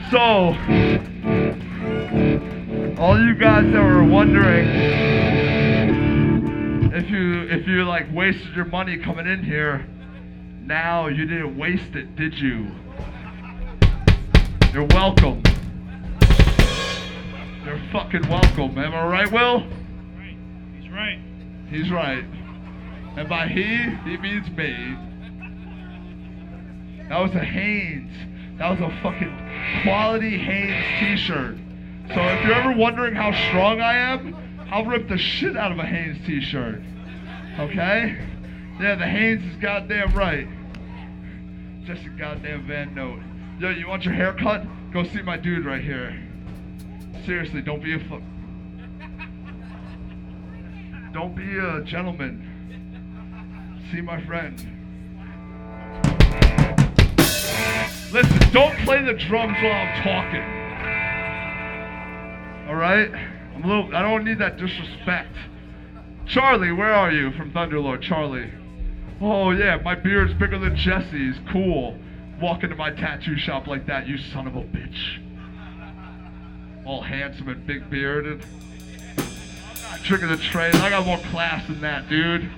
So, all you guys that were wondering if you like wasted your money coming in here, now you didn't waste it, did you? You're welcome. You're fucking welcome. Am I right, Will? Right. He's right. He's right. And by he means me. That was a Hanes. That was a fucking quality Hanes t-shirt. So if you're ever wondering how strong I am, I'll rip the shit out of a Hanes t-shirt. Okay? Yeah, the Hanes is goddamn right. Just a goddamn Van Note. Yo, you want your hair cut? Go see my dude right here. Seriously, don't be a don't be a gentleman. See my friend. Listen, don't play the drums while I'm talking. Alright? I don't need that disrespect. Charlie, where are you from Thunderlord? Charlie. Oh yeah, my beard's bigger than Jesse's. Cool. Walk into my tattoo shop like that, you son of a bitch. All handsome and big bearded. I'm not tricking the trade. I got more class than that, dude.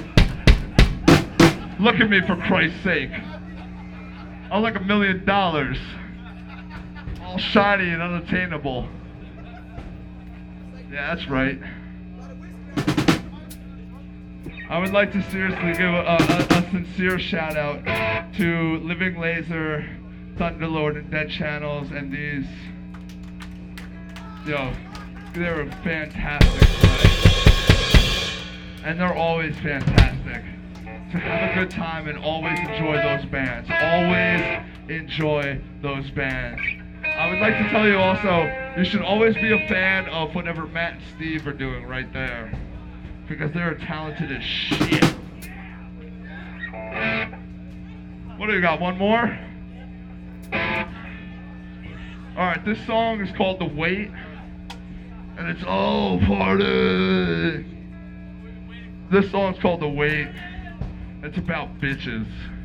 Look at me, for Christ's sake. I'm like $1 million. All shiny and unattainable. Yeah, that's right. I would like to seriously give a sincere shout out to Living Laser, Thunderlord, and Dead Channels, and these. Yo, they were fantastic tonight. And they're always fantastic. So have a good time and always enjoy those bands. Always enjoy those bands. I would like to tell you also, you should always be a fan of whatever Matt and Steve are doing right there. Because they're talented as shit. What do you got? One more? Alright, this song is called The Wait. And it's oh party. This song's called The Wait. It's about bitches.